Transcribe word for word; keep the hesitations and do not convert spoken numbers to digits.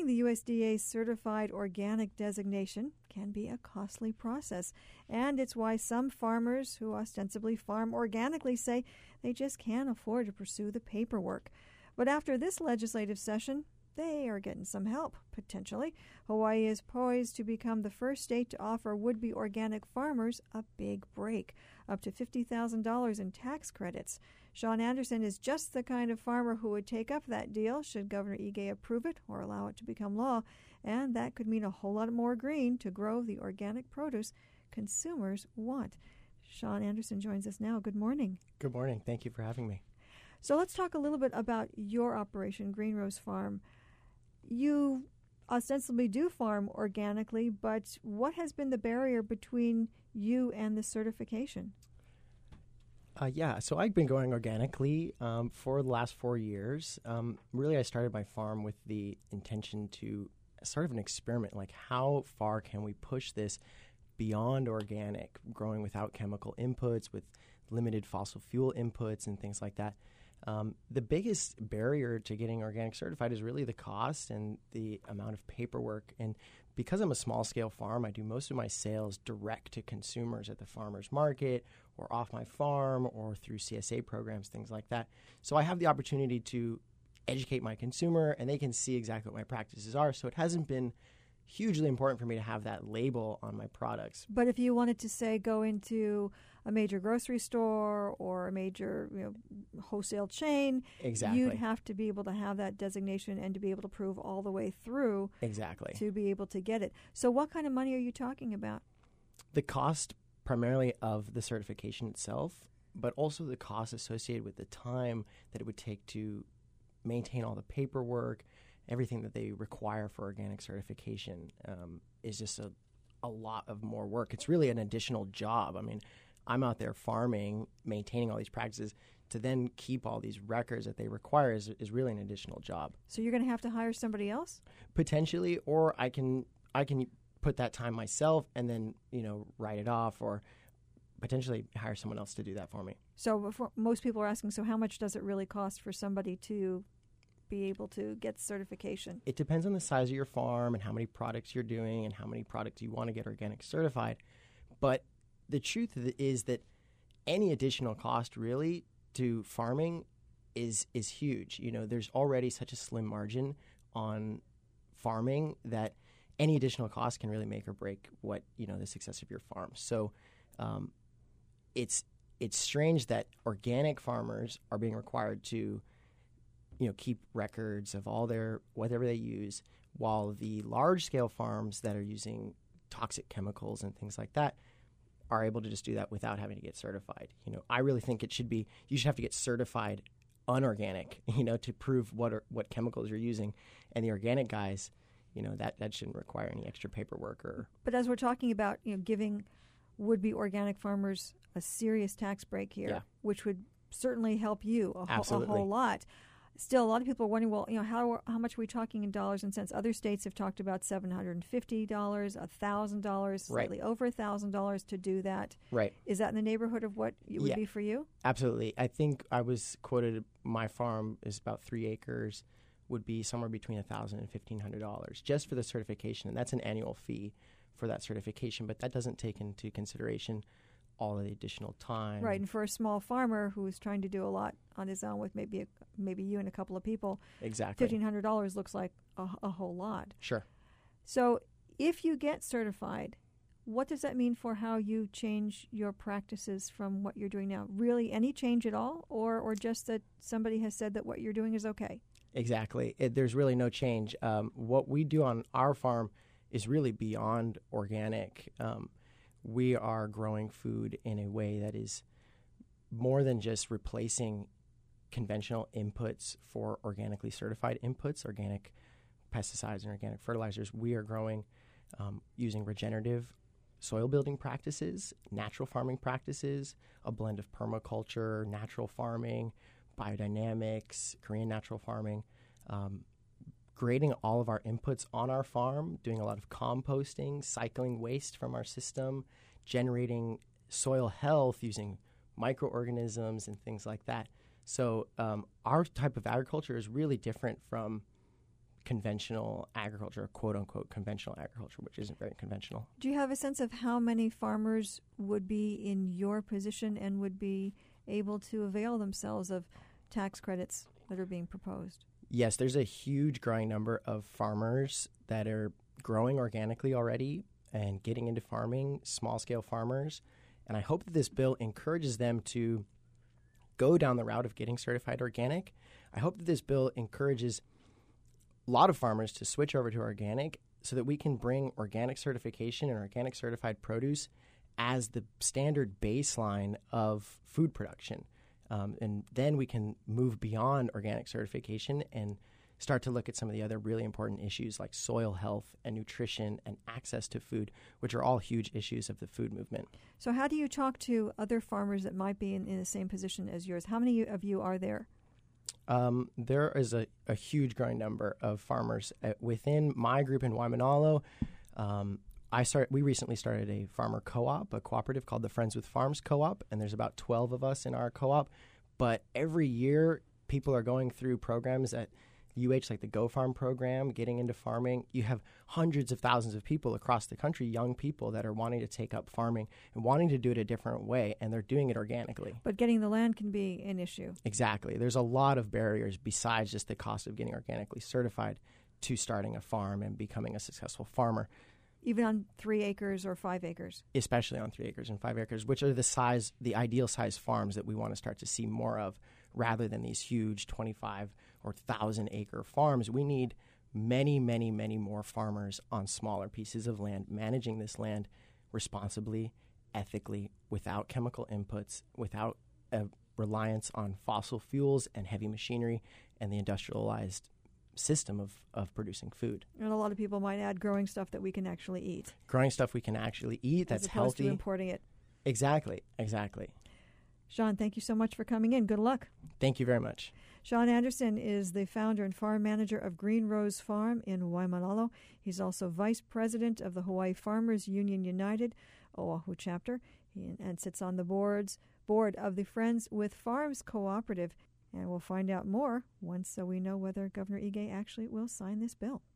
Getting the U S D A certified organic designation can be a costly process, and it's why some farmers who ostensibly farm organically say they just can't afford to pursue the paperwork. But after this legislative session, they are getting some help, potentially. Hawaii is poised to become the first state to offer would-be organic farmers a big break, up to fifty thousand dollars in tax credits. Sean Anderson is just the kind of farmer who would take up that deal should Governor Ige approve it or allow it to become law, and that could mean a whole lot more green to grow the organic produce consumers want. Sean Anderson joins us now. Good morning. Good morning. Thank you for having me. So let's talk a little bit about your operation, Green Rose Farm. You ostensibly do farm organically, but what has been the barrier between you and the certification? Uh, yeah, so I've been going organically um, for the last four years. Um, really, I started my farm with the intention to sort of an experiment, like how far can we push this beyond organic, growing without chemical inputs, with limited fossil fuel inputs and things like that. Um, the biggest barrier to getting organic certified is really the cost and the amount of paperwork. And because I'm a small-scale farm, I do most of my sales direct to consumers at the farmer's market or off my farm or through C S A programs, things like that. So I have the opportunity to educate my consumer, and they can see exactly what my practices are. So it hasn't been hugely important for me to have that label on my products. But if you wanted to, say, go into a major grocery store or a major you know, wholesale chain, exactly. you'd have to be able to have that designation and to be able to prove all the way through exactly. to be able to get it. So what kind of money are you talking about? The cost primarily of the certification itself, but also the cost associated with the time that it would take to maintain all the paperwork, everything that they require for organic certification um, is just a, a lot of more work. It's really an additional job. I mean, I'm out there farming, maintaining all these practices. To then keep all these records that they require is, is really an additional job. So you're going to have to hire somebody else? Potentially, or I can I can put that time myself and then, you know, write it off, or potentially hire someone else to do that for me. So before, most people are asking, so how much does it really cost for somebody to be able to get certification? It depends on the size of your farm and how many products you're doing and how many products you want to get organic certified. But the truth is that any additional cost really to farming is is huge. You know, there's already such a slim margin on farming that any additional cost can really make or break what, you know, the success of your farm. So um, it's it's strange that organic farmers are being required to, you know, keep records of all their whatever they use, while the large scale farms that are using toxic chemicals and things like that are able to just do that without having to get certified. You know, I really think it should be, you should have to get certified unorganic, you know, to prove what are, what chemicals you're using. And the organic guys, you know, that, that shouldn't require any extra paperwork. Or. But as we're talking about, you know, giving would-be organic farmers a serious tax break here, yeah. which would certainly help you a, ho- a Absolutely. whole lot. Still, a lot of people are wondering, well, you know, how how much are we talking in dollars and cents? Other states have talked about seven hundred fifty dollars, one thousand dollars, slightly right. over one thousand dollars to do that. Right. Is that in the neighborhood of what it would yeah. be for you? Absolutely. I think I was quoted, my farm is about three acres, would be somewhere between one thousand dollars and fifteen hundred dollars just for the certification. And that's an annual fee for that certification, but that doesn't take into consideration all of the additional time. Right, and for a small farmer who's trying to do a lot on his own with maybe a, maybe you and a couple of people, exactly, fifteen hundred dollars looks like a, a whole lot. Sure. So if you get certified, what does that mean for how you change your practices from what you're doing now? Really any change at all, or, or just that somebody has said that what you're doing is okay? Exactly. It, there's really no change. Um, what we do on our farm is really beyond organic. Um, we are growing food in a way that is more than just replacing conventional inputs for organically certified inputs, organic pesticides and organic fertilizers. We are growing um, using regenerative soil building practices, natural farming practices, a blend of permaculture, natural farming, biodynamics, Korean natural farming, um, grading all of our inputs on our farm, doing a lot of composting, cycling waste from our system, generating soil health using microorganisms and things like that. So um, our type of agriculture is really different from conventional agriculture, quote unquote conventional agriculture, which isn't very conventional. Do you have a sense of how many farmers would be in your position and would be able to avail themselves of tax credits that are being proposed? Yes, there's a huge growing number of farmers that are growing organically already and getting into farming, small-scale farmers. And I hope that this bill encourages them to go down the route of getting certified organic. I hope that this bill encourages a lot of farmers to switch over to organic so that we can bring organic certification and organic certified produce as the standard baseline of food production. Um, and then we can move beyond organic certification and start to look at some of the other really important issues like soil health and nutrition and access to food, which are all huge issues of the food movement. So how do you talk to other farmers that might be in, in the same position as yours? How many of you are there? Um, there is a, a huge growing number of farmers uh, within my group in Waimanalo. Um, I start. We recently started a farmer co-op, a cooperative called the Friends with Farms Co-op, and there's about twelve of us in our co-op. But every year, people are going through programs at U H, like the Go Farm program, getting into farming. You have hundreds of thousands of people across the country, young people that are wanting to take up farming and wanting to do it a different way, and they're doing it organically. But getting the land can be an issue. Exactly. There's a lot of barriers besides just the cost of getting organically certified to starting a farm and becoming a successful farmer. Even on three acres or five acres? Especially on three acres and five acres, which are the size, the ideal size farms that we want to start to see more of, rather than these huge twenty-five or one thousand acre farms. We need many, many, many more farmers on smaller pieces of land, managing this land responsibly, ethically, without chemical inputs, without a reliance on fossil fuels and heavy machinery and the industrialized system of, of producing food. And a lot of people might add growing stuff that we can actually eat. Growing stuff we can actually eat that's as opposed healthy. to importing it. Exactly, exactly. Sean, thank you so much for coming in. Good luck. Thank you very much. Sean Anderson is the founder and farm manager of Green Rose Farm in Waimanalo. He's also vice president of the Hawaii Farmers Union United, Oahu chapter, he, and sits on the boards board of the Friends with Farms Cooperative. And we'll find out more once so we know whether Governor Ige actually will sign this bill.